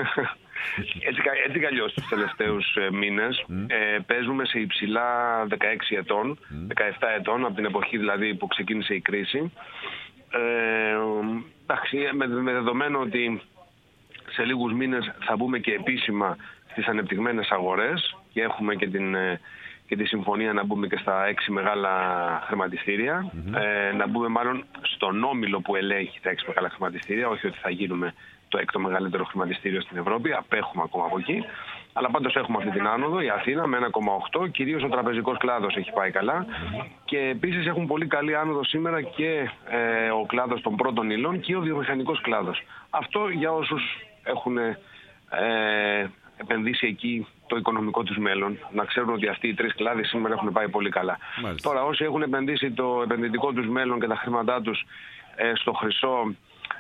Speaker 7: Έτσι κι αλλιώς τους τελευταίους μήνες παίζουμε σε υψηλά 16 ετών, 17 ετών, από την εποχή δηλαδή που ξεκίνησε η κρίση. Εντάξει, με δεδομένο ότι σε λίγους μήνες θα μπούμε και επίσημα στις ανεπτυγμένες αγορές και έχουμε και τη συμφωνία να μπούμε και στα 6 μεγάλα χρηματιστήρια, να μπούμε μάλλον στον όμιλο που ελέγχει τα 6 μεγάλα χρηματιστήρια, όχι ότι θα γίνουμε το 6ο μεγαλύτερο χρηματιστήριο στην Ευρώπη, απέχουμε ακόμα από εκεί, αλλά πάντως έχουμε αυτή την άνοδο, η Αθήνα με 1,8, κυρίως ο τραπεζικός κλάδος έχει πάει καλά και επίσης έχουν πολύ καλή άνοδο σήμερα και ο κλάδος των πρώτων υλών και ο βιομηχανικός κλάδος. Αυτό για όσους έχουν επενδύσει εκεί το οικονομικό τους μέλλον, να ξέρουν ότι αυτοί οι 3 κλάδοι σήμερα έχουν πάει πολύ καλά. Μάλιστα. Τώρα όσοι έχουν επενδύσει το επενδυτικό τους μέλλον και τα χρήματά τους στο χρυσό,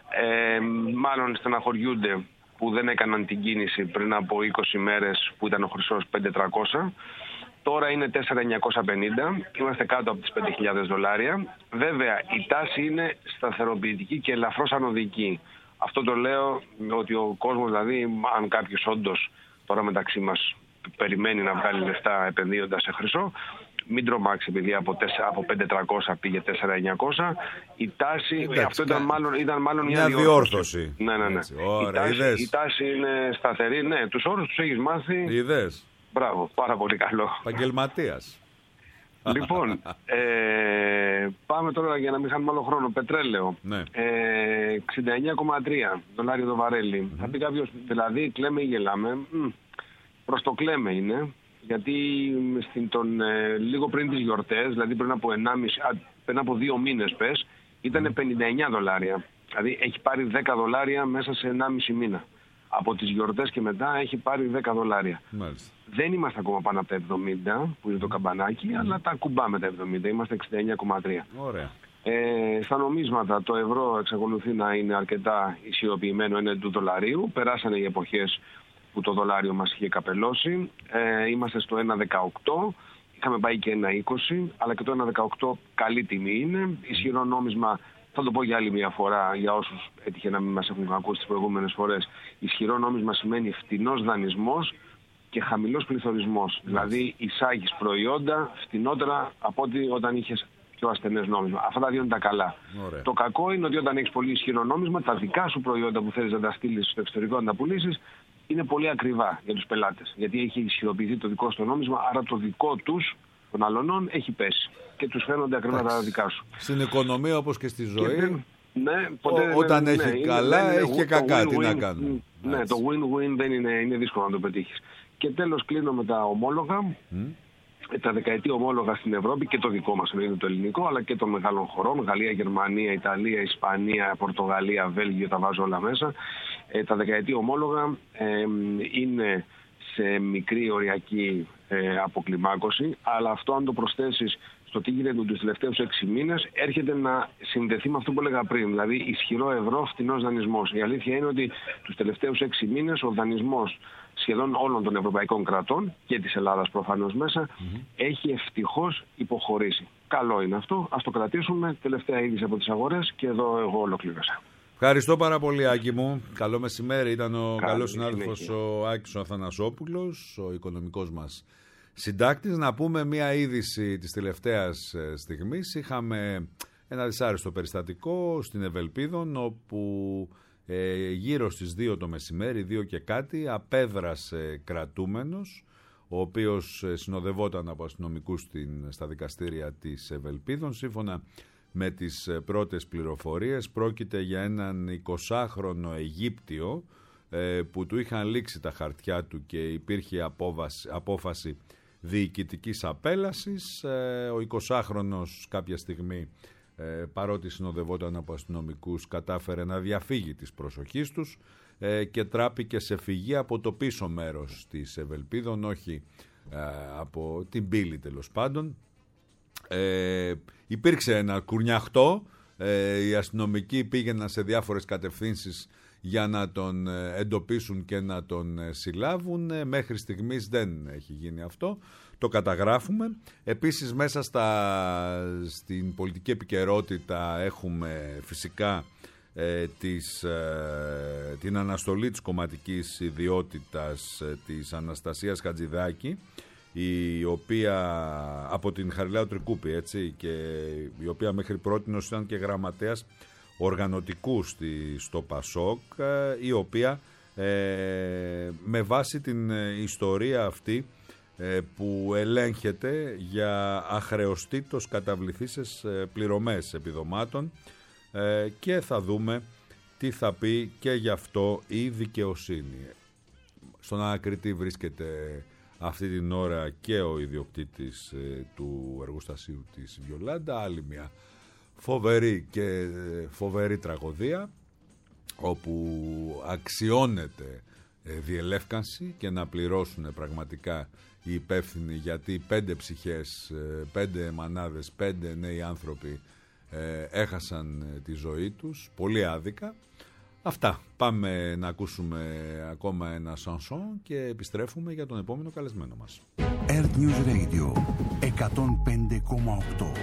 Speaker 7: μάλλον στεναχωριούνται που δεν έκαναν την κίνηση πριν από 20 μέρες που ήταν ο χρυσός 5.300. Τώρα είναι 4.950, είμαστε κάτω από τις $5.000. Βέβαια η τάση είναι σταθεροποιητική και ελαφρώς ανωδική. Αυτό το λέω ότι ο κόσμος, δηλαδή αν κάποιος όντως τώρα μεταξύ μας περιμένει να βγάλει λεφτά επενδύοντας σε χρυσό, μην τρομάξει επειδή από 5.300 πήγε 4.900. Η τάση, εντάξει, αυτό ήταν μάλλον μια
Speaker 3: διόρθωση.
Speaker 7: Ναι.
Speaker 3: Ωραία,
Speaker 7: η τάση είναι σταθερή. Ναι, τους όρους τους έχεις μάθει.
Speaker 3: Είδες.
Speaker 7: Μπράβο, πάρα πολύ καλό.
Speaker 3: Επαγγελματίας.
Speaker 7: Λοιπόν, πάμε τώρα για να μην χάνουμε άλλο χρόνο. Πετρέλαιο.
Speaker 3: Ναι.
Speaker 7: 69,3 δολάρια το βαρέλι. Θα πει κάποιος, δηλαδή κλαίμε ή γελάμε. Προς το κλαίμε είναι. Γιατί λίγο πριν τις γιορτές, δηλαδή πριν από 2 μήνες πες, ήταν 59 δολάρια. Δηλαδή έχει πάρει 10 δολάρια μέσα σε 1,5 μήνα. Από τις γιορτές και μετά έχει πάρει 10 δολάρια.
Speaker 3: Μάλιστα.
Speaker 7: Δεν είμαστε ακόμα πάνω από τα 70 που είναι το καμπανάκι, αλλά τα κουμπάμε τα 70. Είμαστε 69,3.
Speaker 3: Ωραία.
Speaker 7: Στα νομίσματα το ευρώ εξακολουθεί να είναι αρκετά ισιοποιημένο έναντι του δολαρίου. Περάσανε οι εποχές που το δολάριο μας είχε καπελώσει. Είμαστε στο 1,18. Είχαμε πάει και 1,20, αλλά και το 1,18 καλή τιμή είναι. Ισχυρό νόμισμα, θα το πω για άλλη μια φορά για όσους έτυχε να μην μας έχουν ακούσει τις προηγούμενες φορές. Ισχυρό νόμισμα σημαίνει φτηνός δανεισμός και χαμηλός πληθωρισμός. Δηλαδή εισάγεις προϊόντα φτηνότερα από ό,τι όταν είχες πιο ασθενές νόμισμα. Αυτά τα δύο είναι τα καλά.
Speaker 3: Ωραία.
Speaker 7: Το κακό είναι ότι όταν έχεις πολύ ισχυρό νόμισμα, τα δικά σου προϊόντα που θέλεις να τα στείλεις στο εξωτερικό να τα πουλήσεις, είναι πολύ ακριβά για τους πελάτες. Γιατί έχει ισχυροποιηθεί το δικό σου νόμισμα, άρα το δικό τους των αλωνών έχει πέσει. Και τους φαίνονται ακριβά τα δικά σου.
Speaker 3: Στην οικονομία όπως και στη ζωή,
Speaker 7: ναι,
Speaker 3: όταν έχει καλά, έχει και κακά. Τι να κάνουμε.
Speaker 7: Ναι, το win-win δεν είναι δύσκολο να το πετύχεις. Και τέλος κλείνω με τα ομόλογα. Τα δεκαετή ομόλογα στην Ευρώπη και το δικό μας είναι το ελληνικό, αλλά και των μεγάλων χωρών, Γαλλία, Γερμανία, Ιταλία, Ισπανία, Πορτογαλία, Βέλγιο, τα βάζω όλα μέσα. Τα δεκαετή ομόλογα είναι σε μικρή οριακή αποκλιμάκωση, αλλά αυτό αν το προσθέσεις στο τι γίνεται τους τελευταίους 6 μήνες, έρχεται να συνδεθεί με αυτό που έλεγα πριν, δηλαδή ισχυρό ευρώ, φτηνός δανεισμός. Η αλήθεια είναι ότι τους τελευταίους 6 μήνες ο δανεισμός σχεδόν όλων των ευρωπαϊκών κρατών και της Ελλάδας προφανώς μέσα έχει ευτυχώς υποχωρήσει. Καλό είναι αυτό, ας το κρατήσουμε. Τελευταία είδηση από τις αγορές και εδώ εγώ ολοκλήρωσα.
Speaker 3: Ευχαριστώ πάρα πολύ, Άκη μου. Καλό μεσημέρι. Ήταν ο καλός συνάδελφος ο Άκης ο Αθανασόπουλος, ο οικονομικός μας συντάκτης. Να πούμε μια είδηση της τελευταίας στιγμής. Είχαμε ένα δυσάρεστο περιστατικό στην Ευελπίδων, όπου γύρω στις 2 το μεσημέρι, 2 και κάτι, απέδρασε κρατούμενος, ο οποίος συνοδευόταν από αστυνομικούς στα δικαστήρια της Ευελπίδων. Σύμφωνα με τις πρώτες πληροφορίες, πρόκειται για έναν 20χρονο Αιγύπτιο που του είχαν λήξει τα χαρτιά του και υπήρχε απόφαση διοικητικής απέλασης. Ο 20χρονος κάποια στιγμή, παρότι συνοδευόταν από αστυνομικούς, κατάφερε να διαφύγει της προσοχής τους και τράπηκε σε φυγή από το πίσω μέρος της Ευελπίδων, όχι από την πύλη τέλος πάντων. Υπήρξε ένα κουρνιαχτό, οι αστυνομικοί πήγαιναν σε διάφορες κατευθύνσεις για να τον εντοπίσουν και να τον συλλάβουν. Μέχρι στιγμής δεν έχει γίνει αυτό. Το καταγράφουμε. Επίσης μέσα στην πολιτική επικαιρότητα έχουμε φυσικά την αναστολή της κομματικής ιδιότητας της Αναστασίας Χατζηδάκη, η οποία από την Χαριλάου Τρικούπη, έτσι, και η οποία μέχρι πρότινος ήταν και γραμματέας οργανωτικού στο Πασόκ, η οποία με βάση την ιστορία αυτή που ελέγχεται για αχρεωστήτως καταβληθήσεις πληρωμές επιδομάτων, και θα δούμε τι θα πει και γι' αυτό η δικαιοσύνη. Στον ανακριτή βρίσκεται αυτή την ώρα και ο ιδιοκτήτης του εργοστασίου της Βιολάντα. Άλλη μια φοβερή τραγωδία, όπου αξιώνεται διελεύκανση και να πληρώσουν πραγματικά οι υπεύθυνοι, γιατί 5 ψυχές, 5 μανάδες, 5 νέοι άνθρωποι έχασαν τη ζωή τους πολύ άδικα. Αυτά. Πάμε να ακούσουμε ακόμα ένα σανσόν και επιστρέφουμε για τον επόμενο καλεσμένο μας.
Speaker 1: Earth News Radio 105,8.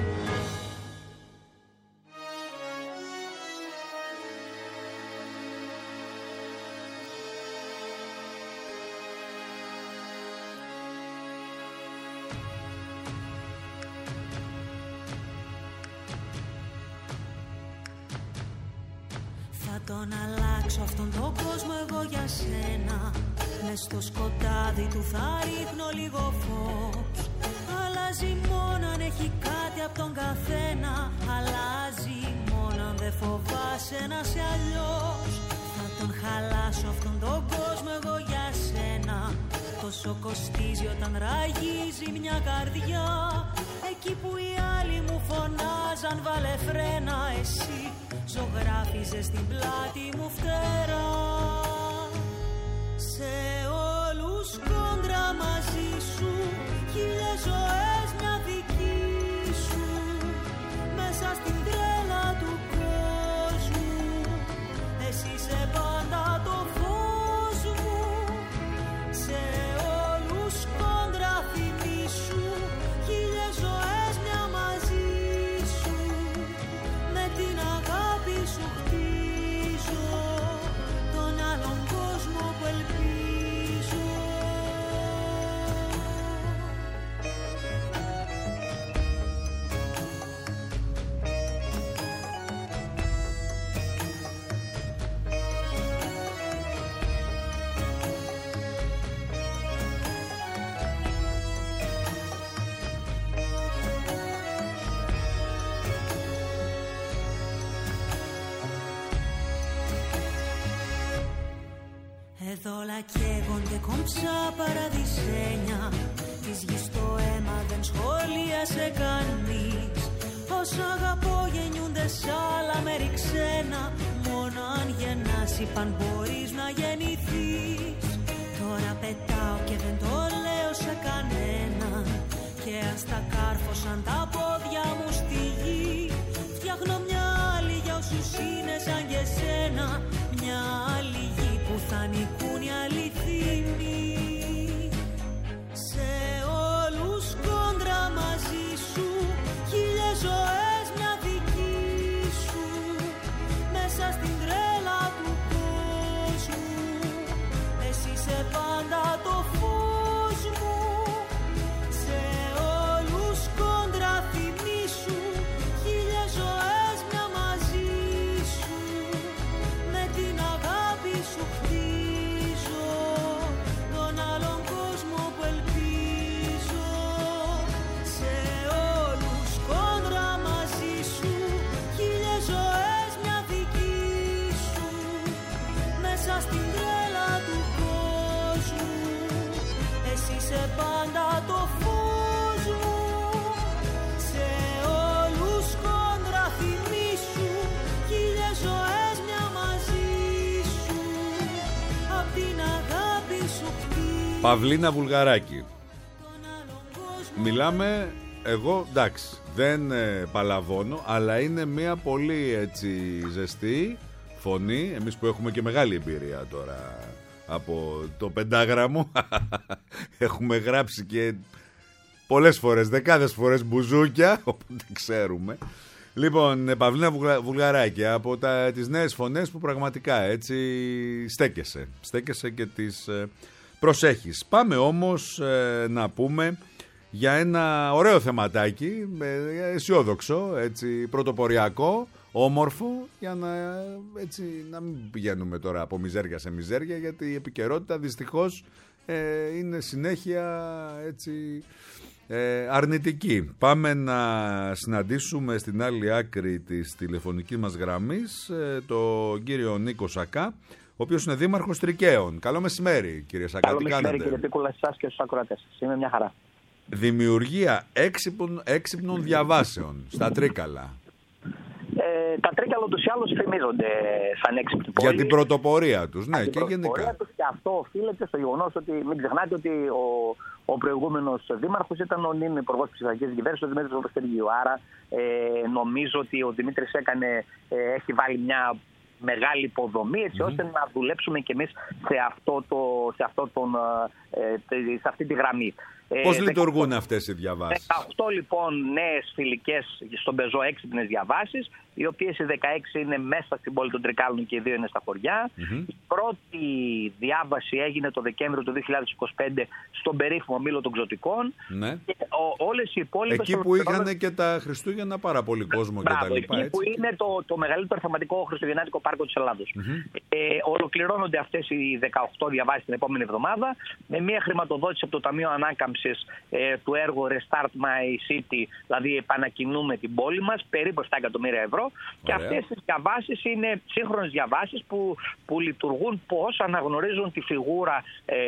Speaker 5: Τον αλλάξω αυτόν τον κόσμο εγώ για σένα. Μες στο σκοτάδι του θα ρίχνω λίγο φως, αλλά μοιάζει μόνο αν έχει κάτι από τον καθένα. Αλλάζει μόνο αν δεν φοβάσαι να σε αλλιώς. Θα τον χαλάσω αυτόν τον κόσμο εγώ για σένα. Τόσο κοστίζει όταν ραγίζει μια καρδιά. Εκεί που οι άλλοι μου φωνάζαν βάλε φρένα, εσύ ζωγράφιζες στην πλάτη μου φτερά. Σε όλους κόντρα μαζί σου, χίλιες ζωές μια δική σου. Μέσα στην τρέλα του κόσμου, εσύ είσαι πάντα το φως μου. Σε όλους κόντρα θυμίσου, χίλιες ζωές μια μαζί σου. Με την αγάπη σου χτίζω τον άλλον κόσμο που ελπίζω. Εδώ λακεύονται κομψά παραδεισένια. Της γης το αίμα δεν σχολίασε κανείς. Όσο αγαπώ γεννιούνται σ' άλλα μέρη ξένα. Μόνο αν γεννάς είπαν μπορείς να γεννηθείς. Τώρα πετάω και δεν το λέω σε κανένα. Και ας τα κάρφωσαν τα πόδια μου στη γη. Φτιάχνω μια άλλη για όσους είναι σαν και σένα. Μια άλλη γη που θα νικούν οι αληθινοί. Σε όλους κόντρα μαζί σου, χίλιες ζωές μια δική σου. Μέσα στην τρέλα του κόσμου, εσύ είσαι πάντα το φως μου. Σε όλους κόντρα θυμίσου, χίλιες ζωές μια μαζί σου. Με την αγάπη σου χτίζω τον άλλον κόσμο που ελπίζω. Σε όλους κόντρα μαζί σου, χίλιες ζωές μια δική σου. Μέσα στην τρέλα του κόσμου, εσύ είσαι πάντα το φως μου. Σε όλους κόντρα θυμίσου, χίλιες ζωές μια μαζί σου. Απ' την αγάπη σου χτίζω
Speaker 3: Παυλίνα Βουλγαράκη.
Speaker 5: τον άλλον κόσμο.
Speaker 3: Μιλάμε, εγώ εντάξει, δεν παλαβώνω, αλλά είναι μια πολύ έτσι ζεστή φωνή. Εμείς που έχουμε και μεγάλη εμπειρία τώρα από το πεντάγραμμο έχουμε γράψει και πολλές φορές, δεκάδες φορές μπουζούκια, οπότε ξέρουμε. Λοιπόν, Παυλίνα Βουλγαράκη, από τις νέες φωνές που πραγματικά έτσι στέκεσαι και τις προσέχεις. Πάμε όμως να πούμε για ένα ωραίο θεματάκι, αισιόδοξο, έτσι, πρωτοποριακό, όμορφο, για να μην πηγαίνουμε τώρα από μιζέρια σε μιζέρια, γιατί η επικαιρότητα δυστυχώς είναι συνέχεια έτσι αρνητική. Πάμε να συναντήσουμε στην άλλη άκρη της τηλεφωνικής μας γραμμής τον κύριο Νίκο Σακά, ο οποίος είναι δήμαρχος Τρικαίων. Καλό μεσημέρι, κύριε Σακά.
Speaker 8: Καλό μεσημέρι, κύριε Πίκουλα, εσάς και στους ακροατές. Είμαι μια χαρά.
Speaker 3: Δημιουργία έξυπνων διαβάσεων στα Τρίκαλα.
Speaker 8: Τα Τρίκαλα τους ή άλλως φημίζονται σαν έξυπνη πόλη.
Speaker 3: Για την πρωτοπορία τους, ναι, και γενικά.
Speaker 8: Και αυτό οφείλεται στο γεγονός ότι μην ξεχνάτε ότι ο προηγούμενος δήμαρχος ήταν ο νυν υπουργός ψηφιακής κυβέρνησης, ο Δημήτρης Παπαστεργίου. Άρα νομίζω ότι ο Δημήτρης έχει βάλει μια μεγάλη υποδομή έτσι ώστε να δουλέψουμε κι εμείς σε αυτή τη γραμμή.
Speaker 3: Πώς λειτουργούν αυτές οι διαβάσεις?
Speaker 8: 18 λοιπόν νέες φιλικές στον πεζό έξυπνες διαβάσεις, οι οποίες οι 16 είναι μέσα στην πόλη των Τρικάλων και οι 2 είναι στα χωριά. Η πρώτη διάβαση έγινε το Δεκέμβριο του 2025 στον περίφημο Μήλο των Ξωτικών. Και όλες οι υπόλοιπες...
Speaker 3: Εκεί που είχαν και τα Χριστούγεννα πάρα πολύ κόσμο και τα λοιπά.
Speaker 8: Εκεί που είναι το μεγαλύτερο θεματικό χριστουγεννιάτικο πάρκο της Ελλάδος. Ολοκληρώνονται αυτές οι 18 διαβάσεις την επόμενη εβδομάδα με μια χρηματοδότηση από το Ταμείο Ανάκαμψης του έργου Restart My City, δηλαδή επανακινούμε την πόλη μας, περίπου 7 εκατομμύρια ευρώ. Και αυτές τις διαβάσεις είναι σύγχρονες διαβάσεις που λειτουργούν πώς αναγνωρίζουν τη φιγούρα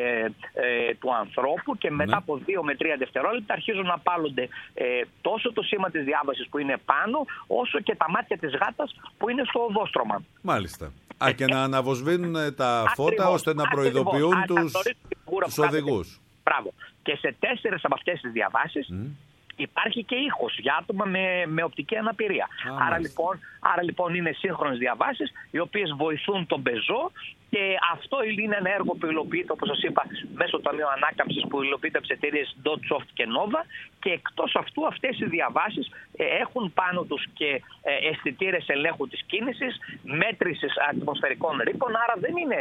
Speaker 8: του ανθρώπου και μετά από 2 με 3 δευτερόλεπτα αρχίζουν να πάλλονται τόσο το σήμα της διάβασης που είναι πάνω, όσο και τα μάτια της γάτας που είναι στο οδόστρωμα.
Speaker 3: Μάλιστα. Και να αναβοσβήνουν τα φώτα ώστε να προειδοποιούν τους οδηγούς.
Speaker 8: Μπράβο. Και σε 4 από αυτές τις διαβάσεις υπάρχει και ήχος για άτομα με οπτική αναπηρία. Άρα λοιπόν είναι σύγχρονες διαβάσεις οι οποίες βοηθούν τον πεζό, και αυτό είναι ένα έργο που υλοποιείται, όπως σας είπα, μέσω του Ταμείου Ανάκαμψης, που υλοποιείται από τις εταιρείες Dotsoft και Nova, και εκτός αυτού αυτές οι διαβάσεις έχουν πάνω τους και αισθητήρες ελέγχου της κίνησης, μέτρησης ατμοσφαιρικών ρήπων, άρα δεν είναι...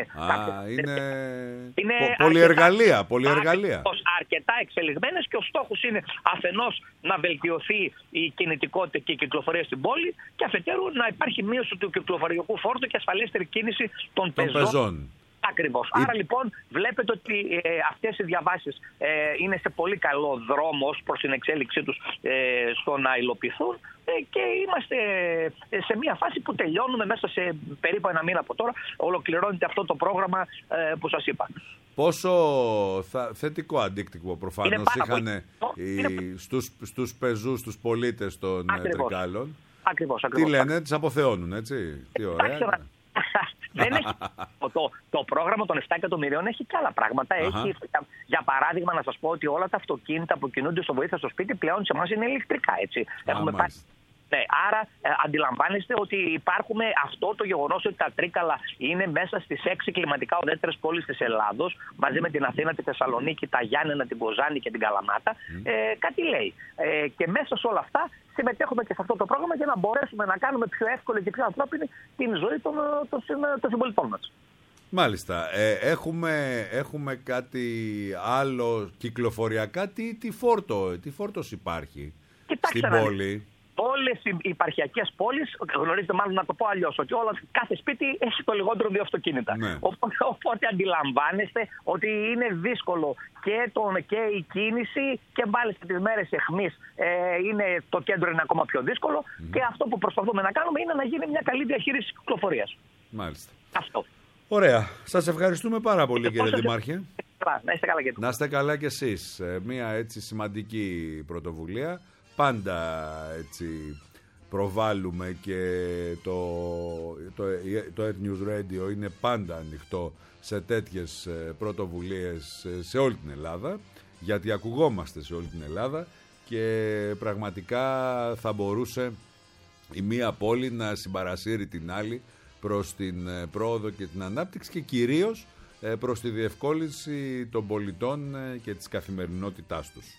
Speaker 3: είναι πολυεργαλεία.
Speaker 8: Αρκετά εξελιγμένες, και ο στόχος είναι αφενός να βελτιωθεί η κινητικότητα και η κυκλοφορία στην πόλη, και αφετέρου να υπάρχει μείωση του κυκλοφοριακού φόρτου και ασφαλέστερη κίνηση των πεζών. Ακριβώς. Άρα λοιπόν βλέπετε ότι αυτές οι διαβάσεις είναι σε πολύ καλό δρόμο ως προς την εξέλιξή τους στο να υλοποιηθούν, και είμαστε σε μια φάση που τελειώνουμε μέσα σε περίπου 1 μήνα από τώρα. Ολοκληρώνεται αυτό το πρόγραμμα που σας είπα.
Speaker 3: Πόσο θετικό αντίκτυπο προφανώς είχαν στους πεζούς, τους πολίτες των Τρικάλων.
Speaker 8: Ακριβώς.
Speaker 3: Τι λένε, τις αποθεώνουν, έτσι? Τι ωραία.
Speaker 8: Δεν έχει. Το πρόγραμμα των 7 εκατομμυρίων έχει και άλλα πράγματα. Έχει, για παράδειγμα, να σας πω ότι όλα τα αυτοκίνητα που κινούνται στο βοήθεια στο σπίτι πλέον σε εμάς είναι ηλεκτρικά. Έτσι. Έχουμε πάρει. Ναι, άρα αντιλαμβάνεστε ότι υπάρχουμε αυτό το γεγονός ότι τα Τρίκαλα είναι μέσα στις 6 κλιματικά ουδέτερες πόλεις της Ελλάδος, μαζί με την Αθήνα, τη Θεσσαλονίκη, τα Γιάννενα, την Κοζάνη και την Καλαμάτα. Κάτι λέει. Και μέσα σε όλα αυτά συμμετέχουμε και σε αυτό το πρόγραμμα για να μπορέσουμε να κάνουμε πιο εύκολη και πιο ανθρώπινη την ζωή των συμπολιτών μας.
Speaker 3: Μάλιστα. Έχουμε κάτι άλλο κυκλοφοριακά? Τι φόρτος υπάρχει στην πόλη?
Speaker 8: Όλες οι υπαρχιακές πόλεις, γνωρίζετε, μάλλον να το πω αλλιώς, ότι κάθε σπίτι έχει το λιγότερο 2 αυτοκίνητα. Ναι. Οπότε αντιλαμβάνεστε ότι είναι δύσκολο και η κίνηση, και μάλιστα τις μέρες εχμής το κέντρο είναι ακόμα πιο δύσκολο, και αυτό που προσπαθούμε να κάνουμε είναι να γίνει μια καλή διαχείριση κυκλοφορίας.
Speaker 3: Μάλιστα.
Speaker 8: Αυτό.
Speaker 3: Ωραία. Σας ευχαριστούμε πάρα πολύ, κύριε Δημάρχε.
Speaker 8: Να είστε καλά και
Speaker 3: να είστε καλά κι εσείς. Μια έτσι σημαντική πρωτοβουλία. Πάντα έτσι προβάλλουμε, και το Earth News Radio είναι πάντα ανοιχτό σε τέτοιες πρωτοβουλίες σε όλη την Ελλάδα, γιατί ακουγόμαστε σε όλη την Ελλάδα, και πραγματικά θα μπορούσε η μία πόλη να συμπαρασύρει την άλλη προς την πρόοδο και την ανάπτυξη, και κυρίως προς τη διευκόλυνση των πολιτών και της καθημερινότητάς τους.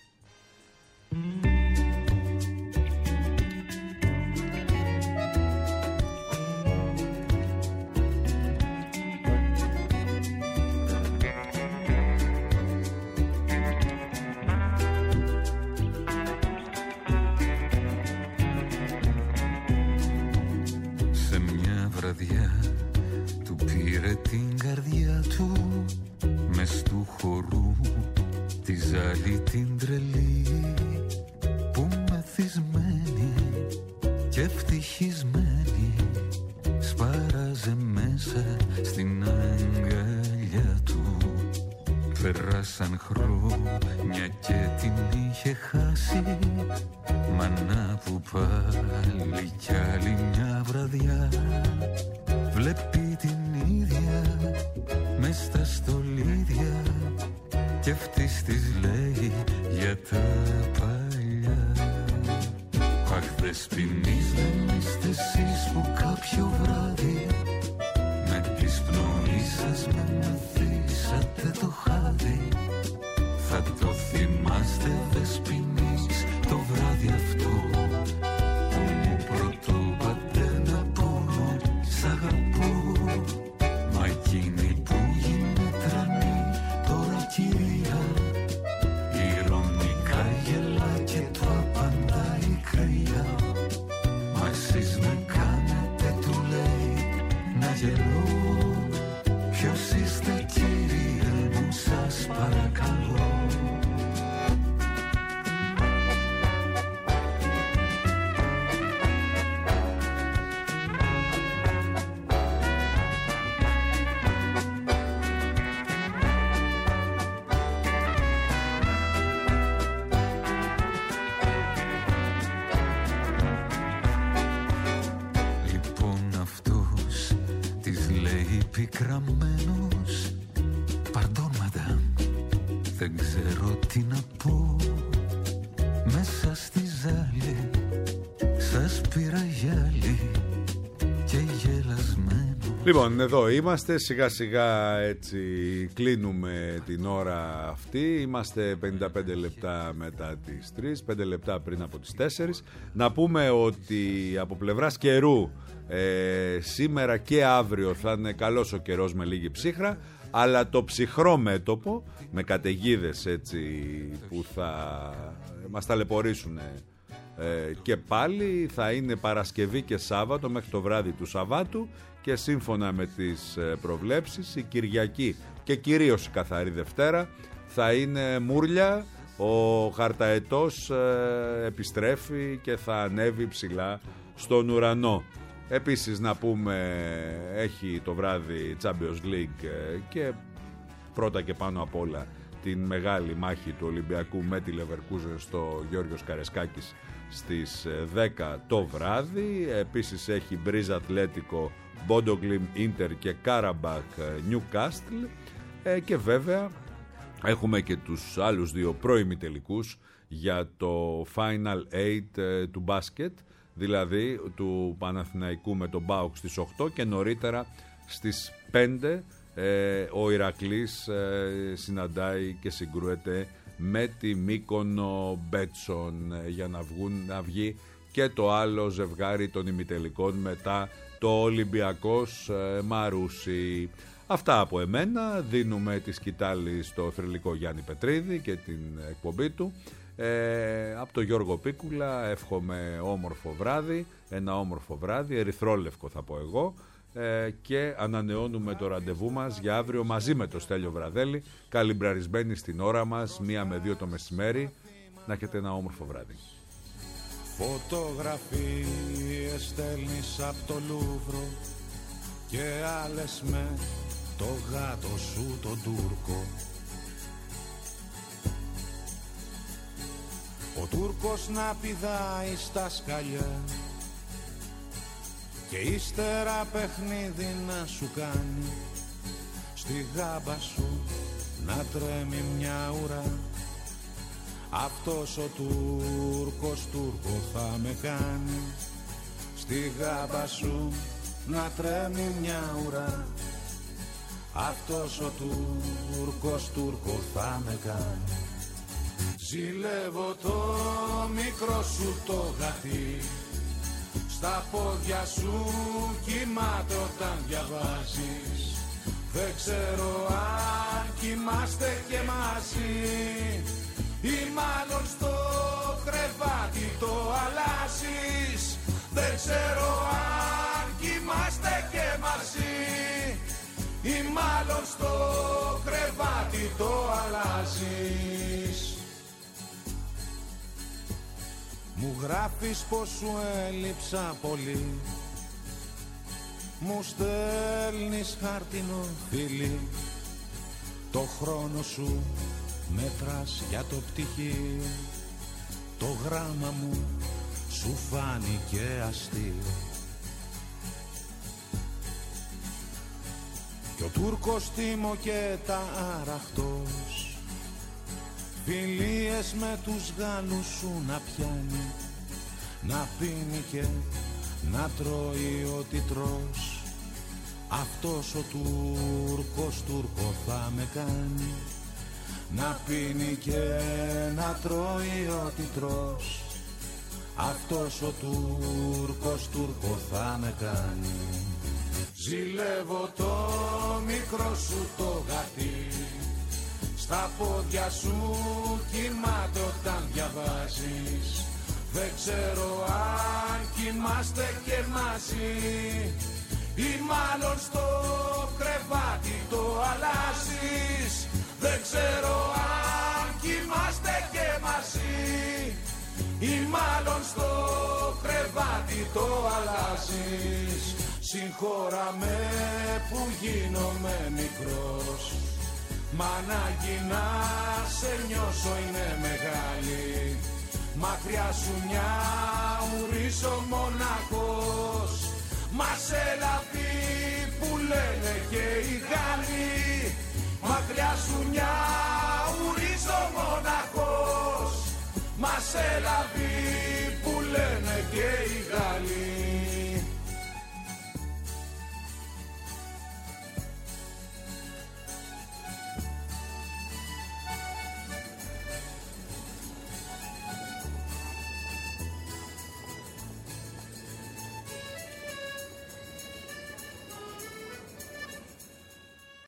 Speaker 2: Του πήρε την καρδιά του μες του χορού, τη ζάλη την τρελή, που μεθυσμένη και ευτυχισμένη σπάραζε μέσα στην αγκαλιά του. Περάσαν χρόνια και την είχε χάσει, μα να που πάλι κι άλλη μια βραδιά βλέπει την ίδια μες στα στολίδια, κι αυτής της λέει για τα παλιά. Αχ, δεσποινείς, δεν είστε εσείς που κάποιο βράδυ με της πνοής σας με μεθύσατε το χάδι? Θα το θυμάστε, δεσποινείς, το βράδυ αυτό που μου πρωτόπατε να πω σ' αγαπώ. Μα εκείνη που γίνει τρανή τώρα, κυρία, ηρωνικά γελά Κοιμάστε κύριε μου, σας παρακαλώ. Πικραμένος, pardon madame, δεν ξέρω τι να πω. Μέσα στη ζάλη σας πήρα γυάλι και γελασμένο.
Speaker 3: Λοιπόν, εδώ είμαστε, σιγά σιγά έτσι κλείνουμε την ώρα αυτή. Είμαστε 55 λεπτά μετά τις 3, 5 λεπτά πριν από τις 4. Να πούμε ότι από πλευράς καιρού σήμερα και αύριο θα είναι καλός ο καιρός με λίγη ψύχρα, αλλά το ψυχρό μέτωπο με καταιγίδες έτσι που θα μας ταλαιπωρήσουν και πάλι θα είναι Παρασκευή και Σάββατο μέχρι το βράδυ του Σαββάτου, και σύμφωνα με τις προβλέψεις η Κυριακή και κυρίως η καθαρή Δευτέρα θα είναι μούρλια. Ο χαρταετός επιστρέφει και θα ανέβει ψηλά στον ουρανό. Επίσης να πούμε, έχει το βράδυ Champions League και πρώτα και πάνω απ' όλα την μεγάλη μάχη του Ολυμπιακού με τη Leverkusen στο Γιώργος Καρεσκάκης στις 10 το βράδυ. Επίσης έχει Μπρίζ Ατλέτικο, Bodo Glimt Ίντερ και Κάραμπαχ Newcastle, και βέβαια έχουμε και τους άλλους δύο προημιτελικούς για το Final 8 του μπάσκετ, δηλαδή του Παναθηναϊκού με τον ΠΑΟΚ στις 8 και νωρίτερα στις 5 ο Ηρακλής συναντάει και συγκρούεται με τη Μύκονο Μπέτσον για να βγει και το άλλο ζευγάρι των ημιτελικών μετά το Ολυμπιακός Μαρούσι. Αυτά από εμένα. Δίνουμε τη σκητάλη στο θρυλικό Γιάννη Πετρίδη και την εκπομπή του. Από το Γιώργο Πίκουλα εύχομαι όμορφο βράδυ, ένα όμορφο βράδυ, ερυθρόλευκο θα πω εγώ, και ανανεώνουμε το ραντεβού μας για αύριο μαζί με το Στέλιο Βραδέλη, καλυμπραρισμένοι στην ώρα μας 1 με 2 το μεσημέρι. Να έχετε ένα όμορφο βράδυ.
Speaker 2: Φωτογραφίες στέλνεις από το Λούβρο και άλλες με το γάτο σου τον Τούρκο. Ο Τούρκος να πηδάει στα σκαλιά και ύστερα παιχνίδι να σου κάνει, στη γάμπα σου να τρέμει μια ουρά. Αυτός ο Τούρκος Τούρκο θα με κάνει, στη γάμπα σου να τρέμει μια ουρά. Αυτός ο Τούρκος Τούρκο θα με κάνει. Ζηλεύω το μικρό σου το γατί, στα πόδια σου κοιμάται όταν διαβάζεις. Δεν ξέρω αν κοιμάστε και μαζί ή μάλλον στο κρεβάτι το αλλάζεις. Δεν ξέρω αν κοιμάστε και μαζί ή μάλλον στο κρεβάτι το αλλάζεις. Μου γράφεις πως σου έλειψα πολύ, μου στέλνεις χάρτινο φιλί, το χρόνο σου μέτρας για το πτυχίο, το γράμμα μου σου φάνηκε αστείο. Κι ο Τούρκος τίμω και τα αραχτός, φιλίες με τους Γάλλους σου να πιάνει, να πίνει και να τρώει ό,τι τρως. Αυτός ο Τούρκος Τούρκο θα με κάνει, να πίνει και να τρώει ό,τι τρως. Αυτός ο Τούρκος Τούρκο θα με κάνει. Ζηλεύω το μικρό σου το γατί, στα πόδια σου κοιμάται όταν διαβάζεις. Δεν ξέρω αν κοιμάστε και μαζί ή μάλλον στο κρεβάτι το αλλάζεις. Δεν ξέρω αν κοιμάστε και μαζί ή μάλλον στο κρεβάτι το αλλάζεις. Συγχώρα με που γίνομαι μικρός, μα ανάγκη να σε νιώσω είναι μεγάλη. Μακριά σου μια ουρίσω μοναχός, μα σε λαβή που λένε και οι Γάλλοι. Μακριά σου μια ουρίσω μοναχός, μα σε λαβή